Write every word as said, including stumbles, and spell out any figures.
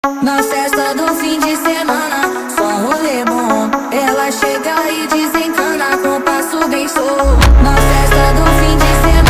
Na festa do fim de semana, só rolê bom. Ela chega e desencana com passo bem solto. Na festa do fim de semana.